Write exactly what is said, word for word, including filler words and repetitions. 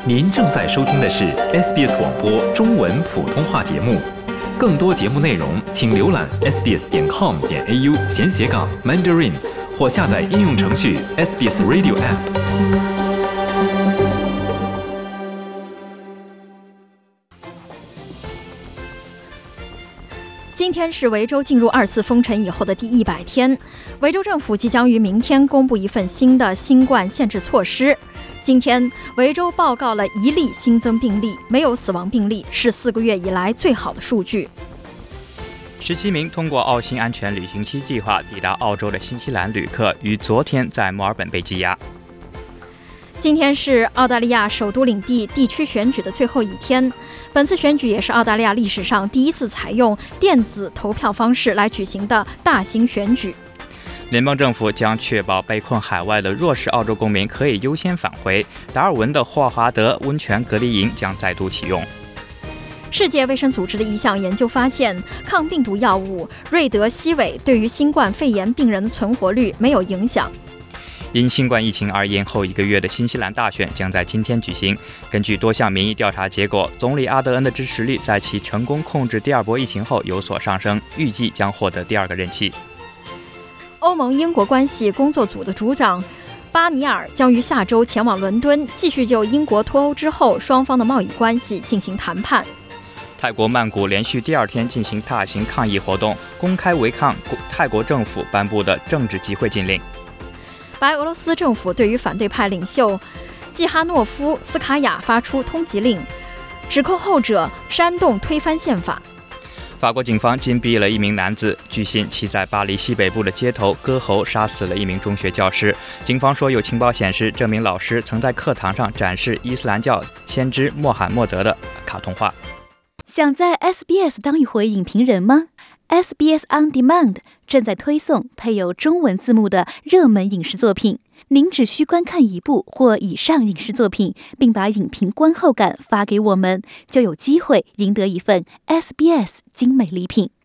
您正在收听的是 S B S 广播中文普通话节目。更多节目内容，请浏览 s b s 点 com 点 a u 闲斜杠 Mandarin， 或下载应用程序 S B S Radio App。 今天是维州进入二次封城以后的第一百天，维州政府即将于明天公布一份新的新冠限制措施。今天，维州报告了一例新增病例，没有死亡病例，是四个月以来最好的数据。 十七名通过澳新安全旅行期计划抵达澳洲的新西兰旅客于昨天在墨尔本被羁押。 今天是澳大利亚首都领地地区选举的最后一天，本次选举也是澳大利亚历史上第一次采用电子投票方式来举行的大型选举。 联邦政府将确保被困海外的弱势澳洲公民可以优先返回。达尔文的霍华德温泉隔离营将再度启用。 世界卫生组织的一项研究发现，抗病毒药物瑞德西韦对于新冠肺炎病人的存活率没有影响。 因新冠疫情而延后一个月的新西兰大选将在今天举行。根据多项民意调查结果，总理阿德恩的支持率在其成功控制第二波疫情后有所上升，预计将获得第二个任期。 欧盟英国关系工作组的组长巴尼尔将于下周前往伦敦，继续就英国脱欧之后双方的贸易关系进行谈判。 泰国曼谷连续第二天进行大型抗议活动，公开违抗泰国政府颁布的政治集会禁令。 白俄罗斯政府对于反对派领袖季哈诺夫斯卡娅发出通缉令，指控后者煽动推翻宪法。 法国警方禁闭了一名男子，据信其在巴黎西北部的街头割喉杀死了一名中学教师。警方说有情报显示，这名老师曾在课堂上展示伊斯兰教先知穆罕默德的卡通画。 想在 S B S 当一回影评人吗？ S B S On Demand 正在推送配有中文字幕的热门影视作品，您只需观看一部或以上影视作品，并把影评观后感发给我们，就有机会赢得一份 S B S 精美礼品。